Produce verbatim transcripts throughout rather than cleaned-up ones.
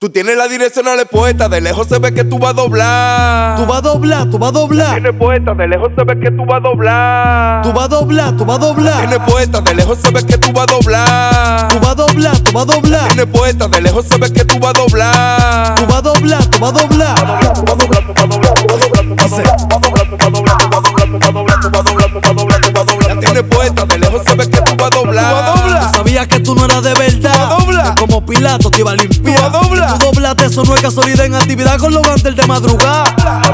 Tú tienes la direccional expuesta, de lejos se ve que tú vas a doblar. Tú vas a doblar, tú vas a doblar. Tiene puesta, de lejos se ve que tú vas a doblar. Tú vas a doblar, tú vas a doblar. Tiene puesta, de lejos se ve que tú vas a doblar. Tú vas a doblar, tú vas a doblar. Tiene puesta, de lejos se ve que tú vas a doblar. Tú vas a doblar, tú vas a doblar. La tiene puesta, de lejos se ve que tú vas a doblar. Tú sabías que tú no eras de verdad. Que como Pilato te iba a limpiar. Tú doblaste, eso no es casualidad. En actividad con los guantes de madrugada.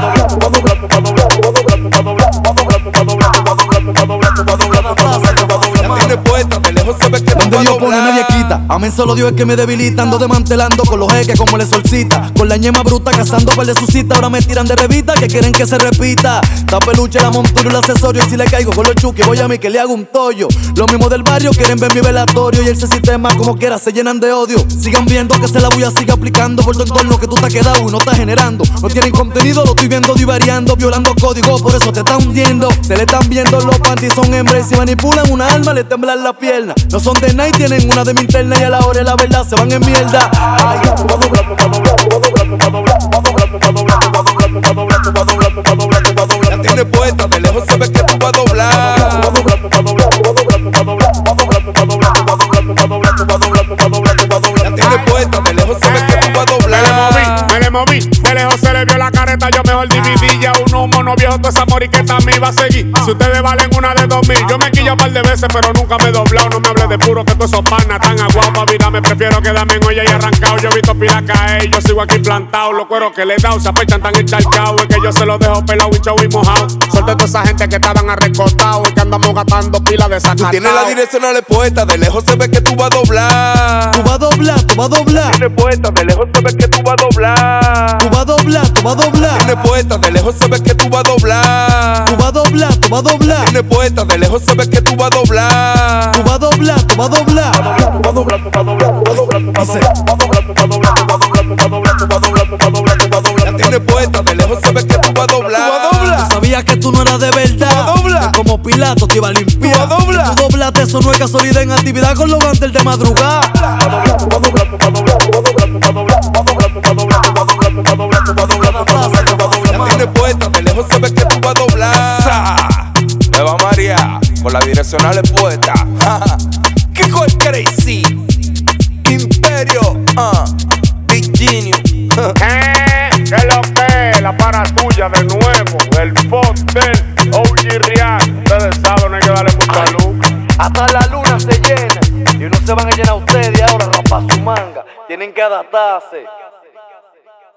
Tiene puesta, de lejos se ve que tú Donde vas a Dios pone nadie doblar. quita. Amén, solo Dios es que me debilita. Ando desmantelando con los jeques como le solcita. Con la ñema bruta cazando para su cita. Ahora me tiran de revista que quieren que se repita. La peluche, la montura y el accesorio. Y si le caigo con los chuki voy a mí que le hago un tollo. Los mismos del barrio quieren ver mi velatorio. Y ese sistema como quiera se llenan de odio. Sigan viendo que se la voy a seguir aplicando. Por tu entorno que tú te has quedado y no estás generando. No tienen contenido, lo estoy viendo divariando. Violando código, por eso te está hundiendo. Se le están viendo los panties, son hembras. Y si manipulan una alma, le temblan la pierna. No son de night, tienen una de mi interna. Y a la hora de la verdad se van en mierda. Ay, La tiene puesta, de lejos se ve que tú vas a doblar. La tiene puesta, de lejos se ve que tú vas a Me le moví, doblar. me le moví, de lejos se le vio la careta, yo mejor dividí. Ya un humo no viejo, toda esa moriqueta me iba a seguir. Si ustedes valen una de dos mil, yo me quillo un par de veces, pero nunca me he doblado. No me hables de puro que todos esos panas tan aguados pa' vida. Me prefiero quedarme en olla y arrancado. Yo he visto pila caer, yo sigo aquí plantado. Los cueros que le he dado se apechan tan encharcados. Es que yo se los dejo pelado, hinchado y mojado. Suelta toda esa gente que estaban arrecotados y que andamos gastando pila de Tú sacatao. tienes la direccional expuesta, de lejos se ve que tú vas a doblar. tú vas a doblar, tú vas a doblar. Tiene puesta, de lejos se ve que tú vas a doblar. Tú vas a doblar, tú vas a doblar. Tiene puesta, de lejos se ve que tú vas a doblar. Tú vas a doblar, tú vas a doblar. Tiene puesta, de lejos se ve que tú vas a doblar. Tú vas a doblar, tú vas a doblar. La tiene puesta, de lejos se ve que tú vas a doblar. Tú sabías que tú no eras de verdad. Que como Pilato te iba a limpiar. Tú doblaste, eso no es casualidad. En actividad con los guantes de madrugada. La tiene puesta, de lejos se ve que tú vas a doblar. Eva María, con la direccional expuesta. ¿Qué cool crazy? Imperio, ah, Big Genius. Eh, que lo que, la para tuya de nuevo, el Foster, O G Real. Ustedes saben, no hay que darle mucha luz. Hasta la luna se llena. Y no se van a llenar ustedes ahora, rapaz su manga. Tienen que adaptarse.